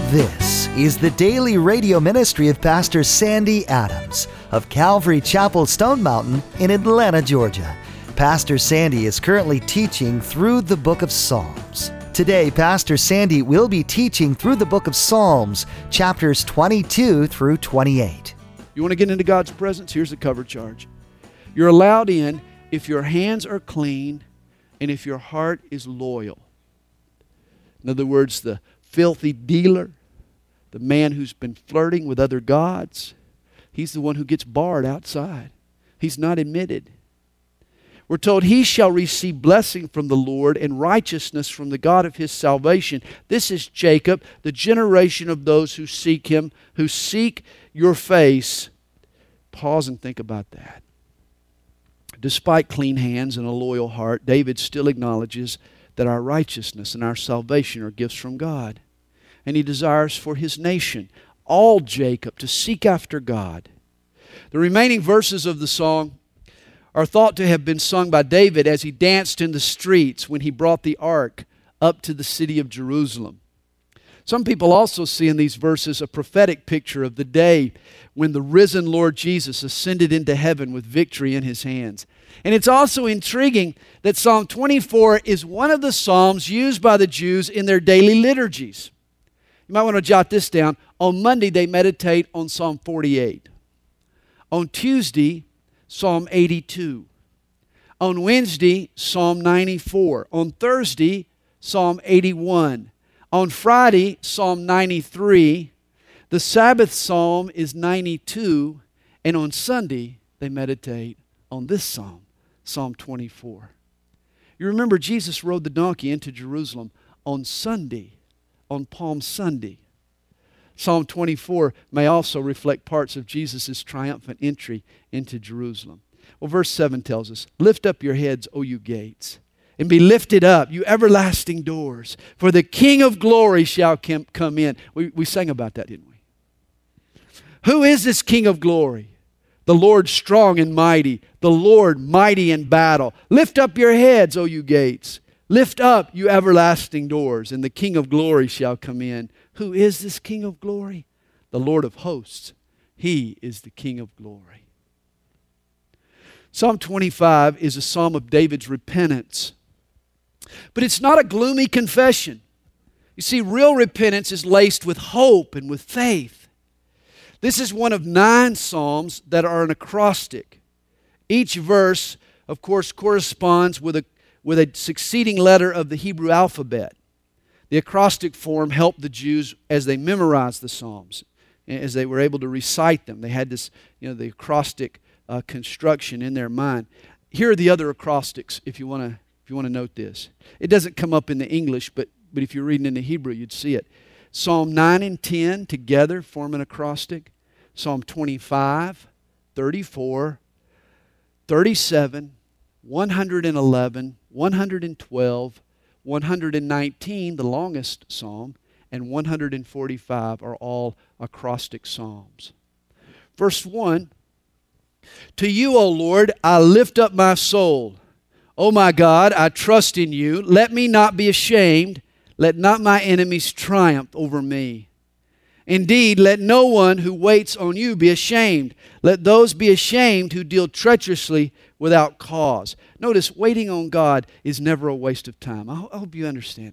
This is the daily radio ministry of Pastor Sandy Adams of Calvary Chapel Stone Mountain in Atlanta, Georgia. Pastor Sandy is currently teaching through the book of Psalms. Today, Pastor Sandy will be teaching through the book of Psalms, chapters 22 through 28. You want to get into God's presence? Here's the cover charge. You're allowed in if your hands are clean and if your heart is loyal. In other words, the filthy dealer, the man who's been flirting with other gods, he's the one who gets barred outside. He's not admitted. We're told he shall receive blessing from the Lord and righteousness from the God of his salvation. This is Jacob, the generation of those who seek him, who seek your face. Pause and think about that. Despite clean hands and a loyal heart, David still acknowledges that our righteousness and our salvation are gifts from God. And he desires for his nation, all Jacob, to seek after God. The remaining verses of the song are thought to have been sung by David as he danced in the streets when he brought the ark up to the city of Jerusalem. Some people also see in these verses a prophetic picture of the day when the risen Lord Jesus ascended into heaven with victory in his hands. And it's also intriguing that Psalm 24 is one of the psalms used by the Jews in their daily liturgies. You might want to jot this down. On Monday, they meditate on Psalm 48. On Tuesday, Psalm 82. On Wednesday, Psalm 94. On Thursday, Psalm 81. On Friday, Psalm 93. The Sabbath Psalm is 92. And on Sunday, they meditate on this psalm, Psalm 24. You remember Jesus rode the donkey into Jerusalem on Sunday, on Palm Sunday. Psalm 24 may also reflect parts of Jesus' triumphant entry into Jerusalem. Well, verse 7 tells us, "Lift up your heads, O you gates, and be lifted up, you everlasting doors, for the King of glory shall come in." We sang about that, didn't we? Who is this King of glory? The Lord strong and mighty, the Lord mighty in battle. Lift up your heads, O you gates. Lift up, you everlasting doors, and the King of glory shall come in. Who is this King of glory? The Lord of hosts. He is the King of glory. Psalm 25 is a psalm of David's repentance. But it's not a gloomy confession. You see, real repentance is laced with hope and with faith. This is one of 9 psalms that are an acrostic. Each verse, of course, corresponds with a succeeding letter of the Hebrew alphabet. The acrostic form helped the Jews as they memorized the Psalms, as they were able to recite them. They had this, the acrostic construction in their mind. Here are the other acrostics, if you want to note this. It doesn't come up in the English, but if you're reading in the Hebrew, you'd see it. Psalm 9 and 10 together form an acrostic. Psalm 25, 34, 37, 111, 112, 119, the longest psalm, and 145 are all acrostic psalms. Verse 1, "To you, O Lord, I lift up my soul. O my God, I trust in you. Let me not be ashamed. Let not my enemies triumph over me. Indeed, let no one who waits on you be ashamed. Let those be ashamed who deal treacherously without cause." Notice, waiting on God is never a waste of time. I hope you understand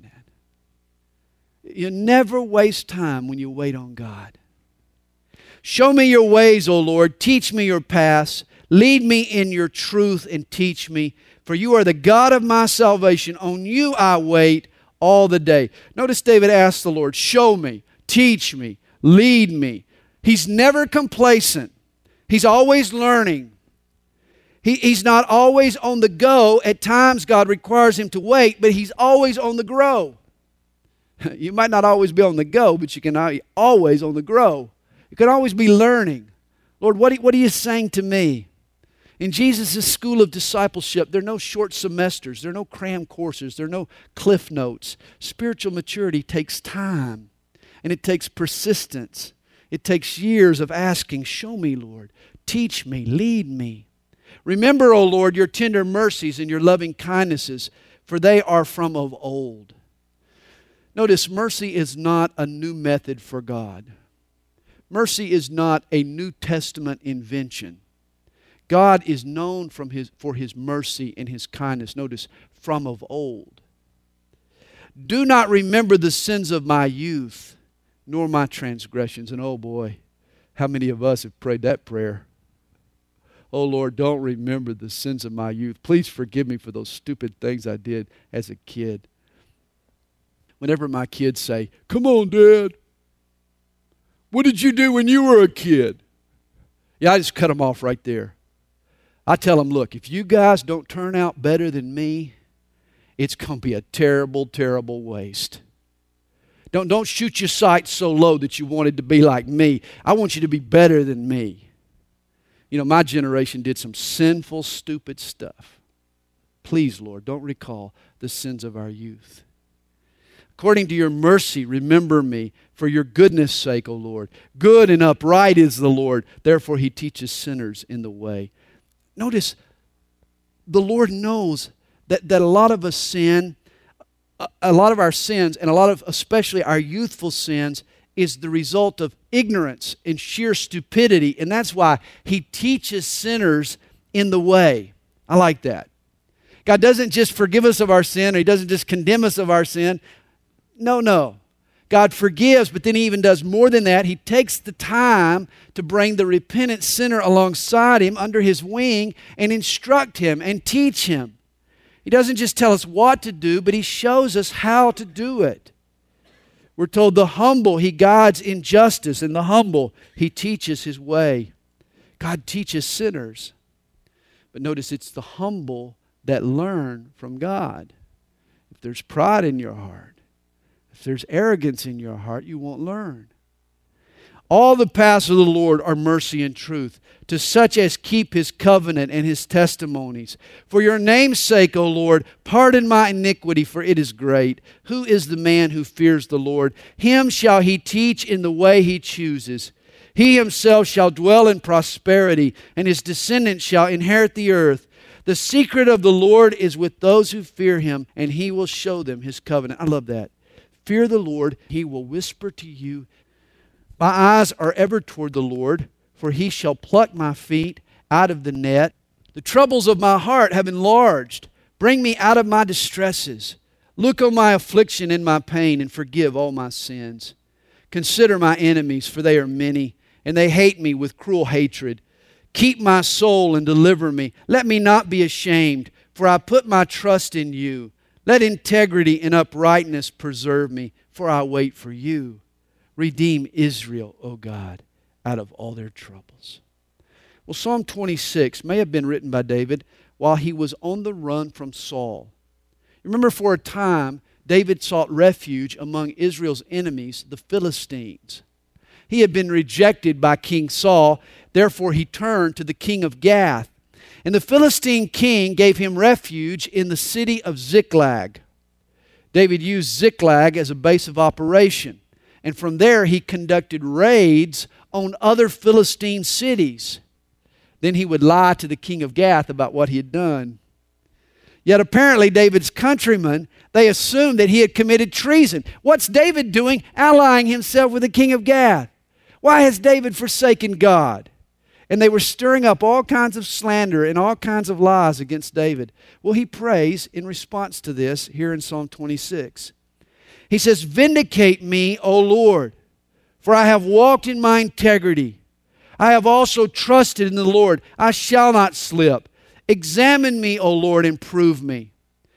that. You never waste time when you wait on God. "Show me your ways, O Lord. Teach me your paths. Lead me in your truth and teach me. For you are the God of my salvation. On you I wait all the day." Notice David asked the Lord, "Show me, teach me, lead me." He's never complacent. He's always learning. He's not always on the go. At times God requires him to wait, but he's always on the grow. You might not always be on the go, but you can always on the grow. You can always be learning. Lord, what are you saying to me? In Jesus' school of discipleship, there are no short semesters. There are no cram courses. There are no cliff notes. Spiritual maturity takes time, and it takes persistence. It takes years of asking, "Show me, Lord. Teach me. Lead me." Remember, O Lord, your tender mercies and your loving kindnesses, for they are from of old. Notice, mercy is not a new method for God. Mercy is not a New Testament invention. God is known for His mercy and His kindness. Notice, from of old. Do not remember the sins of my youth, nor my transgressions. And oh boy, how many of us have prayed that prayer? Oh Lord, don't remember the sins of my youth. Please forgive me for those stupid things I did as a kid. Whenever my kids say, "Come on, Dad, what did you do when you were a kid?" Yeah, I just cut them off right there. I tell them, look, if you guys don't turn out better than me, it's going to be a terrible, terrible waste. Don't shoot your sights so low that you wanted to be like me. I want you to be better than me. You know, my generation did some sinful, stupid stuff. Please, Lord, don't recall the sins of our youth. According to your mercy, remember me for your goodness' sake, O Lord. Good and upright is the Lord. Therefore, He teaches sinners in the way. Notice, the Lord knows that a lot of us sin, a lot of our sins, and especially our youthful sins, is the result of ignorance and sheer stupidity. And that's why He teaches sinners in the way. I like that. God doesn't just forgive us of our sin, or He doesn't just condemn us of our sin. No. God forgives, but then He even does more than that. He takes the time to bring the repentant sinner alongside Him under His wing and instruct him and teach him. He doesn't just tell us what to do, but He shows us how to do it. We're told the humble He guides in justice, and the humble He teaches His way. God teaches sinners. But notice, it's the humble that learn from God. If there's pride in your heart, if there's arrogance in your heart, you won't learn. All the paths of the Lord are mercy and truth, to such as keep His covenant and His testimonies. For your name's sake, O Lord, pardon my iniquity, for it is great. Who is the man who fears the Lord? Him shall He teach in the way he chooses. He himself shall dwell in prosperity, and his descendants shall inherit the earth. The secret of the Lord is with those who fear Him, and He will show them His covenant. I love that. Fear the Lord, He will whisper to you. My eyes are ever toward the Lord, for He shall pluck my feet out of the net. The troubles of my heart have enlarged. Bring me out of my distresses. Look on my affliction and my pain, and forgive all my sins. Consider my enemies, for they are many, and they hate me with cruel hatred. Keep my soul and deliver me. Let me not be ashamed, for I put my trust in you. Let integrity and uprightness preserve me, for I wait for you. Redeem Israel, O God, out of all their troubles. Well, Psalm 26 may have been written by David while he was on the run from Saul. Remember, for a time, David sought refuge among Israel's enemies, the Philistines. He had been rejected by King Saul, therefore he turned to the king of Gath. And the Philistine king gave him refuge in the city of Ziklag. David used Ziklag as a base of operation. And from there he conducted raids on other Philistine cities. Then he would lie to the king of Gath about what he had done. Yet apparently David's countrymen, they assumed that he had committed treason. What's David doing allying himself with the king of Gath? Why has David forsaken God? And they were stirring up all kinds of slander and all kinds of lies against David. Well, he prays in response to this here in Psalm 26. He says, "Vindicate me, O Lord, for I have walked in my integrity. I have also trusted in the Lord. I shall not slip. Examine me, O Lord, and prove me.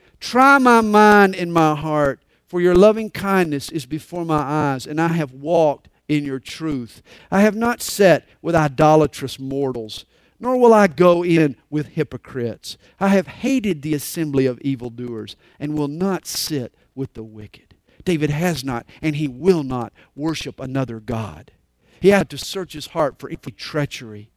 Try my mind and my heart, for your loving kindness is before my eyes, and I have walked in your truth. I have not sat with idolatrous mortals, nor will I go in with hypocrites. I have hated the assembly of evildoers, and will not sit with the wicked." David has not, and he will not worship another god. He had to search his heart for any treachery,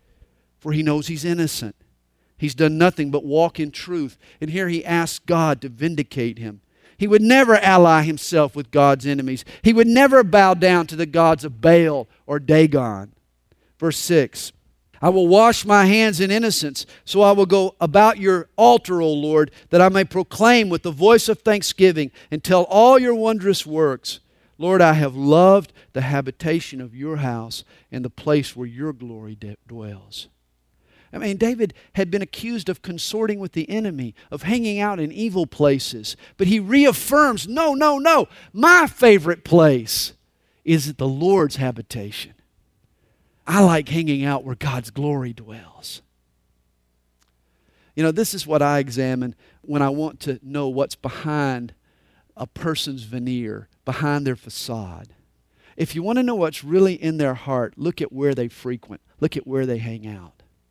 for he knows he's innocent. He's done nothing but walk in truth. And here he asks God to vindicate him. He would never ally himself with God's enemies. He would never bow down to the gods of Baal or Dagon. Verse 6, I will wash my hands in innocence. So I will go about your altar, O Lord, that I may proclaim with the voice of thanksgiving and tell all your wondrous works. Lord, I have loved the habitation of your house and the place where your glory dwells. I mean, David had been accused of consorting with the enemy, of hanging out in evil places. But he reaffirms, no. My favorite place is the Lord's habitation. I like hanging out where God's glory dwells. You know, this is what I examine when I want to know what's behind a person's veneer, behind their facade. If you want to know what's really in their heart, look at where they frequent. Look at where they hang out.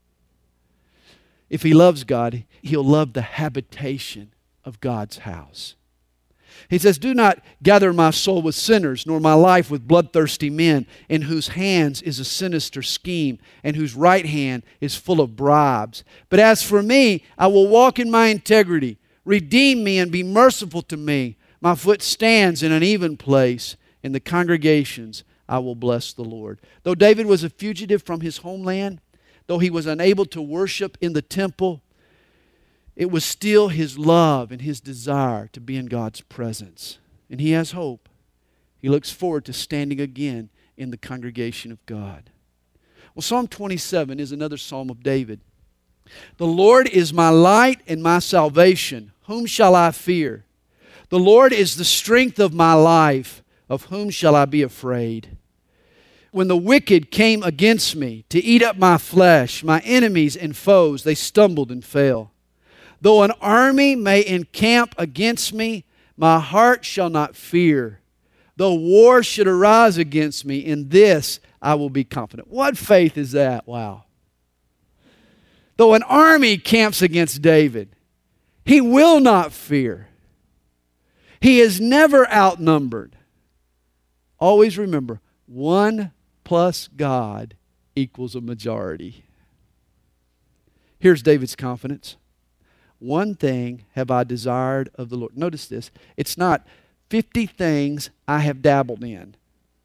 If he loves God, he'll love the habitation of God's house. He says, do not gather my soul with sinners, nor my life with bloodthirsty men, in whose hands is a sinister scheme, and whose right hand is full of bribes. But as for me, I will walk in my integrity. Redeem me and be merciful to me. My foot stands in an even place. In the congregations, I will bless the Lord. Though David was a fugitive from his homeland, though he was unable to worship in the temple, it was still his love and his desire to be in God's presence. And he has hope. He looks forward to standing again in the congregation of God. Well, Psalm 27 is another psalm of David. The Lord is my light and my salvation. Whom shall I fear? The Lord is the strength of my life. Of whom shall I be afraid? When the wicked came against me to eat up my flesh, my enemies and foes, they stumbled and fell. Though an army may encamp against me, my heart shall not fear. Though war should arise against me, in this I will be confident. What faith is that? Wow. Though an army camps against David, he will not fear. He is never outnumbered. Always remember, 1 plus God equals a majority. Here's David's confidence. One thing have I desired of the Lord. Notice this. It's not 50 things I have dabbled in.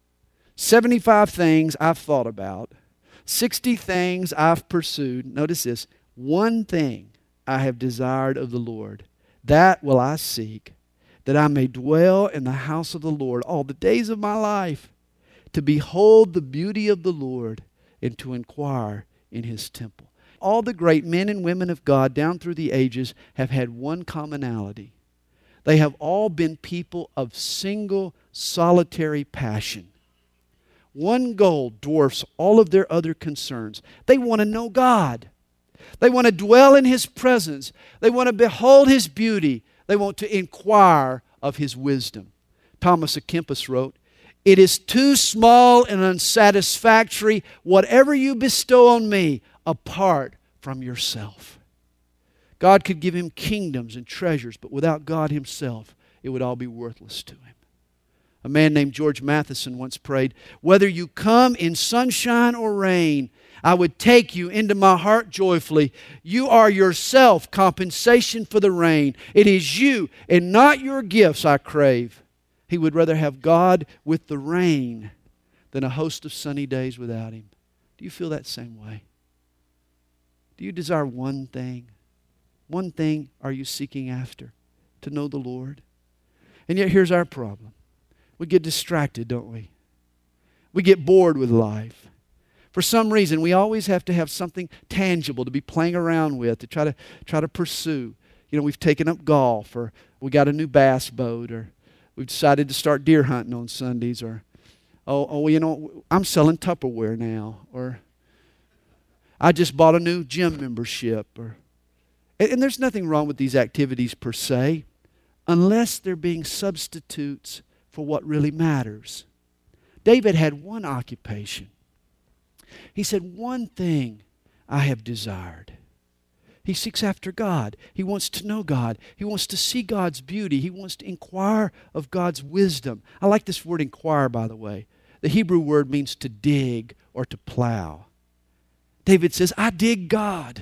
75 things I've thought about. 60 things I've pursued. Notice this. One thing I have desired of the Lord. That will I seek, that I may dwell in the house of the Lord all the days of my life, to behold the beauty of the Lord and to inquire in His temple. All the great men and women of God down through the ages have had one commonality. They have all been people of single, solitary passion. One goal dwarfs all of their other concerns. They want to know God. They want to dwell in His presence. They want to behold His beauty. They want to inquire of His wisdom. Thomas à Kempis wrote, "It is too small and unsatisfactory, whatever you bestow on me, apart from yourself." God could give him kingdoms and treasures, but without God Himself, it would all be worthless to him. A man named George Matheson once prayed, "Whether you come in sunshine or rain, I would take you into my heart joyfully. You are yourself compensation for the rain. It is you and not your gifts I crave." He would rather have God with the rain than a host of sunny days without Him. Do you feel that same way? Do you desire one thing? One thing are you seeking after? To know the Lord? And yet here's our problem. We get distracted, don't we? We get bored with life. For some reason, we always have to have something tangible to be playing around with, to try to pursue. You know, we've taken up golf, or we got a new bass boat, or we've decided to start deer hunting on Sundays, or, you know, I'm selling Tupperware now, or I just bought a new gym membership. And there's nothing wrong with these activities per se, unless they're being substitutes for what really matters. David had one occupation. He said, "One thing I have desired." He seeks after God. He wants to know God. He wants to see God's beauty. He wants to inquire of God's wisdom. I like this word inquire, by the way. The Hebrew word means to dig or to plow. David says, "I dig God."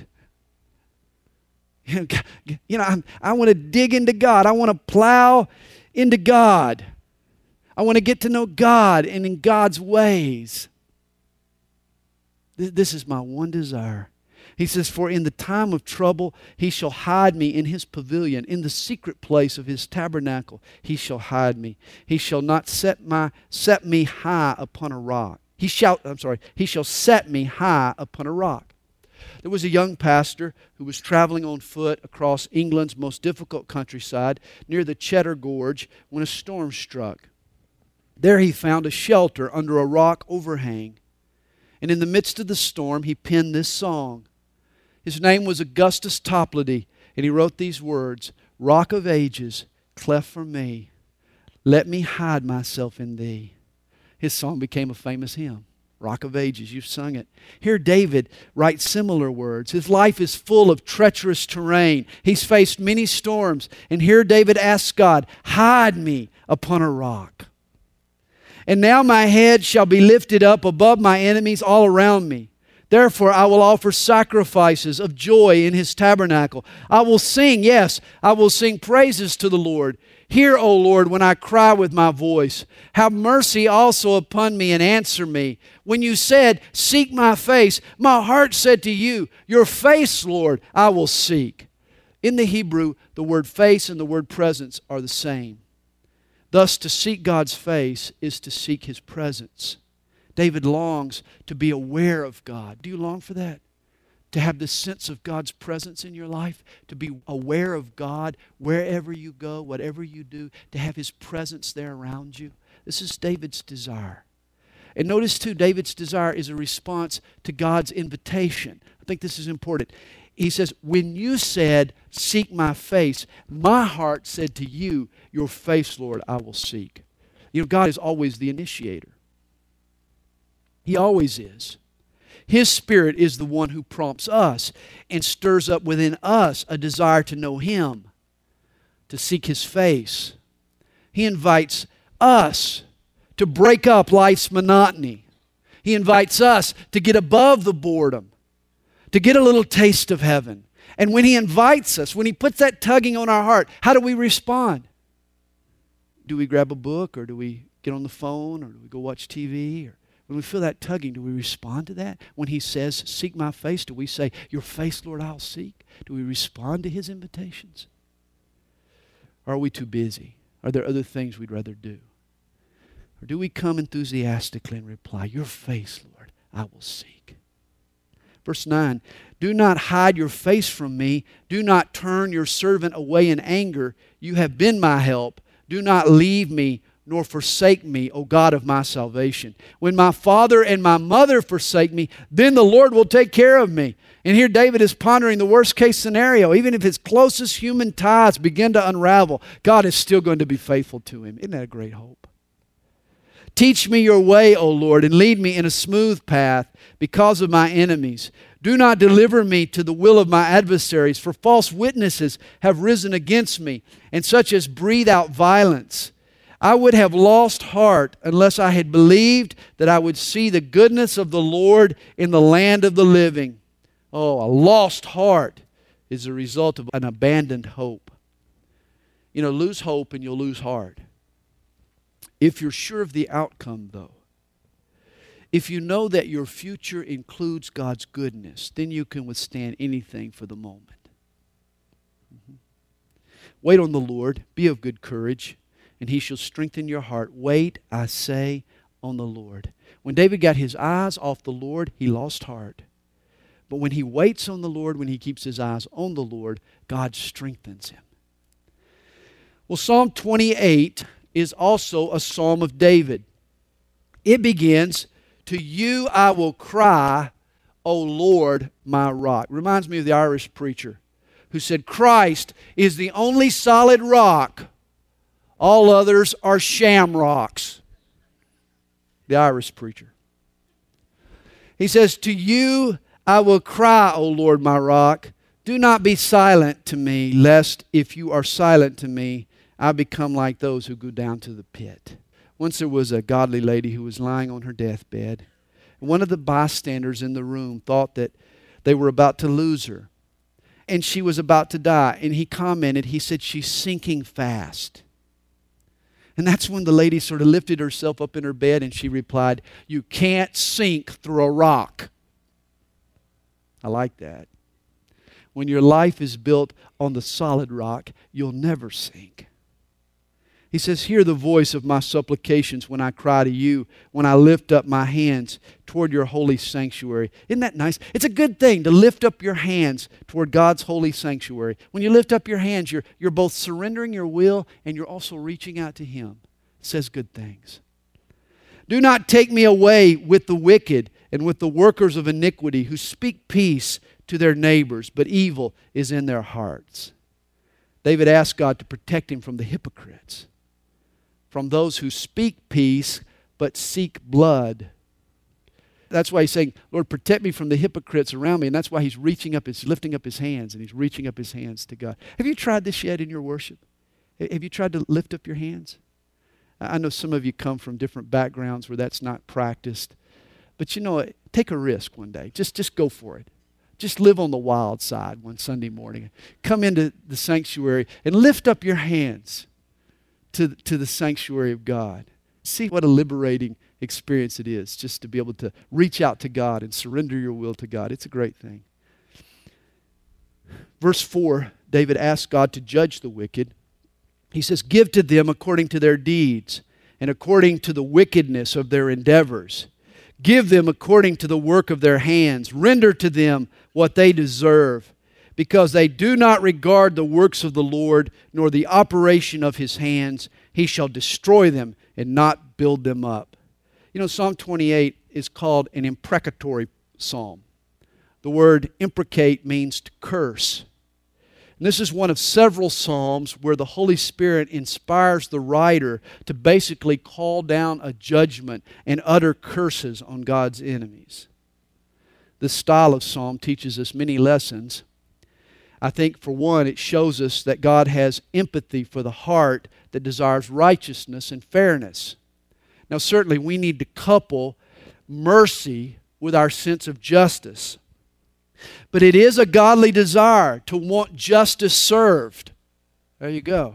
You know, I want to dig into God. I want to plow into God. I want to get to know God and in God's ways. This is my one desire. He says, for in the time of trouble he shall hide me in his pavilion. In the secret place of his tabernacle he shall hide me. He shall not set me high upon a rock. He shall set me high upon a rock. There was a young pastor who was traveling on foot across England's most difficult countryside near the Cheddar Gorge when a storm struck. There he found a shelter under a rock overhang. And in the midst of the storm, he penned this song. His name was Augustus Toplady, and he wrote these words, Rock of ages, cleft for me, let me hide myself in thee. His song became a famous hymn. Rock of ages, you've sung it. Here David writes similar words. His life is full of treacherous terrain. He's faced many storms. And here David asks God, hide me upon a rock. And now my head shall be lifted up above my enemies all around me. Therefore I will offer sacrifices of joy in his tabernacle. I will sing, yes, I will sing praises to the Lord. Hear, O Lord, when I cry with my voice. Have mercy also upon me and answer me. When you said, seek my face, my heart said to you, your face, Lord, I will seek. In the Hebrew, the word face and the word presence are the same. Thus, to seek God's face is to seek his presence. David longs to be aware of God. Do you long for that? To have this sense of God's presence in your life? To be aware of God wherever you go, whatever you do, to have his presence there around you? This is David's desire. And notice too, David's desire is a response to God's invitation. I think this is important. He says, when you said, seek my face, my heart said to you, your face, Lord, I will seek. You know, God is always the initiator. He always is. His Spirit is the one who prompts us and stirs up within us a desire to know him, to seek his face. He invites us to break up life's monotony. He invites us to get above the boredom, to get a little taste of heaven. And when he invites us, when he puts that tugging on our heart, how do we respond? Do we grab a book, or do we get on the phone, or do we go watch TV? Or when we feel that tugging, do we respond to that? When he says, seek my face, do we say, your face, Lord, I'll seek? Do we respond to his invitations? Or are we too busy? Are there other things we'd rather do? Or do we come enthusiastically and reply, your face, Lord, I will seek? Verse 9, do not hide your face from me. Do not turn your servant away in anger. You have been my help. Do not leave me nor forsake me, O God of my salvation. When my father and my mother forsake me, then the Lord will take care of me. And here David is pondering the worst case scenario. Even if his closest human ties begin to unravel, God is still going to be faithful to him. Isn't that a great hope? Teach me your way, O Lord, and lead me in a smooth path because of my enemies. Do not deliver me to the will of my adversaries, for false witnesses have risen against me, and such as breathe out violence. I would have lost heart unless I had believed that I would see the goodness of the Lord in the land of the living. Oh, a lost heart is a result of an abandoned hope. You know, lose hope and you'll lose heart. If you're sure of the outcome, though, if you know that your future includes God's goodness, then you can withstand anything for the moment. Wait on the Lord. Be of good courage, and he shall strengthen your heart. Wait, I say, on the Lord. When David got his eyes off the Lord, he lost heart. But when he waits on the Lord, when he keeps his eyes on the Lord, God strengthens him. Well, Psalm 28 is also a psalm of David. It begins, to you I will cry, O Lord, my rock. Reminds me of the Irish preacher who said, Christ is the only solid rock. All others are shamrocks. The Irish preacher. He says, to you I will cry, O Lord, my rock. Do not be silent to me, lest if you are silent to me, I become like those who go down to the pit. Once there was a godly lady who was lying on her deathbed. And one of the bystanders in the room thought that they were about to lose her. And she was about to die. And he commented, he said, she's sinking fast. And that's when the lady sort of lifted herself up in her bed and she replied, you can't sink through a rock. I like that. When your life is built on the solid rock, you'll never sink. He says, hear the voice of my supplications when I cry to you, when I lift up my hands toward your holy sanctuary. Isn't that nice? It's a good thing to lift up your hands toward God's holy sanctuary. When you lift up your hands, you're both surrendering your will and you're also reaching out to Him. It says good things. Do not take me away with the wicked and with the workers of iniquity who speak peace to their neighbors, but evil is in their hearts. David asked God to protect him from the hypocrites, from those who speak peace but seek blood. That's why he's saying, Lord, protect me from the hypocrites around me. And that's why he's lifting up his hands, and he's reaching up his hands to God. Have you tried this yet in your worship? Have you tried to lift up your hands? I know some of you come from different backgrounds where that's not practiced. But you know what? Take a risk one day. Just go for it. Just live on the wild side one Sunday morning. Come into the sanctuary and lift up your hands to the sanctuary of God. See what a liberating experience it is just to be able to reach out to God and surrender your will to God. It's a great thing. Verse 4, David asks God to judge the wicked. He says, give to them according to their deeds and according to the wickedness of their endeavors. Give them according to the work of their hands. Render to them what they deserve, because they do not regard the works of the Lord, nor the operation of His hands. He shall destroy them and not build them up. You know, Psalm 28 is called an imprecatory psalm. The word imprecate means to curse. And this is one of several psalms where the Holy Spirit inspires the writer to basically call down a judgment and utter curses on God's enemies. This style of psalm teaches us many lessons. I think, for one, it shows us that God has empathy for the heart that desires righteousness and fairness. Now, certainly we need to couple mercy with our sense of justice. But it is a godly desire to want justice served. There you go.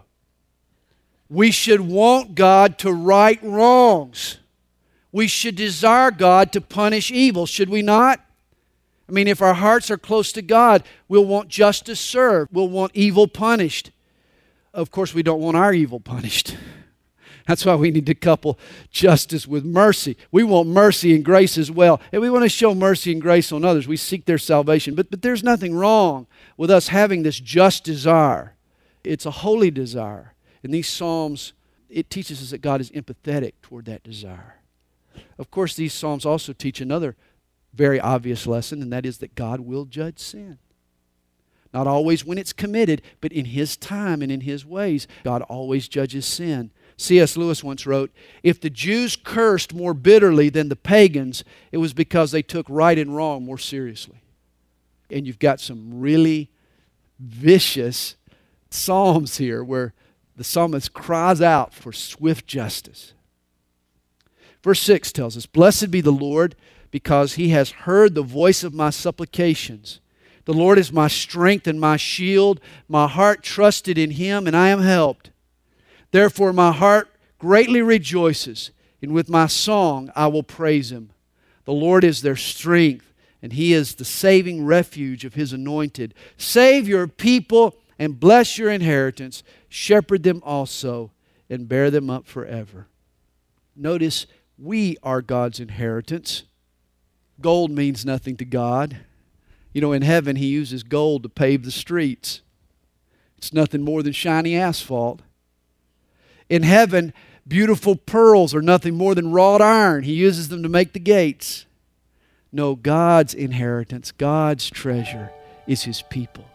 We should want God to right wrongs. We should desire God to punish evil, should we not? I mean, if our hearts are close to God, we'll want justice served. We'll want evil punished. Of course, we don't want our evil punished. That's why we need to couple justice with mercy. We want mercy and grace as well. And we want to show mercy and grace on others. We seek their salvation. But there's nothing wrong with us having this just desire. It's a holy desire. In these Psalms, it teaches us that God is empathetic toward that desire. Of course, these Psalms also teach another very obvious lesson, and that is that God will judge sin. Not always when it's committed, but in His time and in His ways, God always judges sin. C.S. Lewis once wrote, if the Jews cursed more bitterly than the pagans, it was because they took right and wrong more seriously. And you've got some really vicious psalms here where the psalmist cries out for swift justice. Verse 6 tells us, blessed be the Lord, because He has heard the voice of my supplications. The Lord is my strength and my shield. My heart trusted in Him, and I am helped. Therefore my heart greatly rejoices, and with my song I will praise Him. The Lord is their strength, and He is the saving refuge of His anointed. Save your people and bless your inheritance. Shepherd them also and bear them up forever. Notice, we are God's inheritance. Gold means nothing to God. You know, in heaven He uses gold to pave the streets. It's nothing more than shiny asphalt. In heaven, beautiful pearls are nothing more than wrought iron. He uses them to make the gates. No, God's inheritance, God's treasure is His people.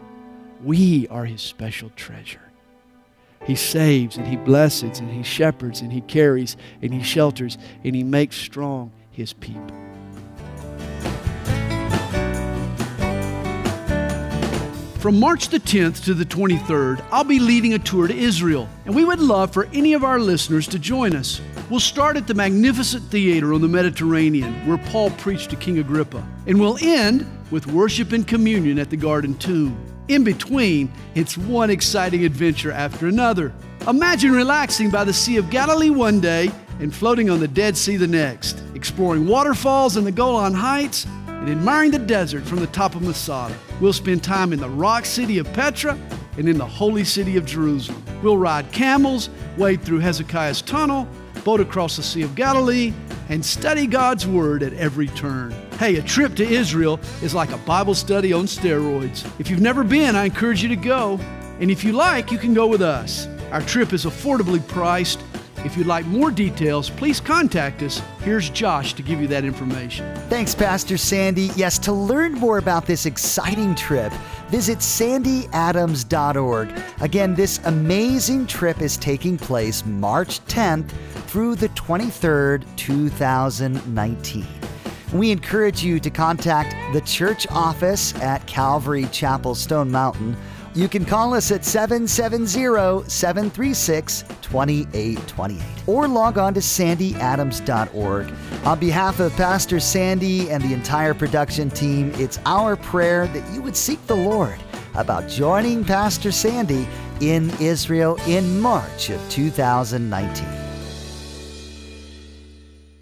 We are His special treasure. He saves and He blesses and He shepherds and He carries and He shelters and He makes strong His people. From March the 10th to the 23rd, I'll be leading a tour to Israel, and we would love for any of our listeners to join us. We'll start at the magnificent theater on the Mediterranean, where Paul preached to King Agrippa, and we'll end with worship and communion at the Garden Tomb. In between, it's one exciting adventure after another. Imagine relaxing by the Sea of Galilee one day and floating on the Dead Sea the next, exploring waterfalls in the Golan Heights, and admiring the desert from the top of Masada. We'll spend time in the rock city of Petra and in the holy city of Jerusalem. We'll ride camels, wade through Hezekiah's tunnel, boat across the Sea of Galilee, and study God's Word at every turn. Hey, a trip to Israel is like a Bible study on steroids. If you've never been, I encourage you to go. And if you like, you can go with us. Our trip is affordably priced. If you'd like more details, please contact us. Here's Josh to give you that information. Thanks, Pastor Sandy. Yes, to learn more about this exciting trip, visit sandyadams.org. Again, this amazing trip is taking place March 10th through the 23rd, 2019. We encourage you to contact the church office at Calvary Chapel Stone Mountain. You can call us at 770-736-2828 or log on to sandyadams.org. On behalf of Pastor Sandy and the entire production team, it's our prayer that you would seek the Lord about joining Pastor Sandy in Israel in March of 2019.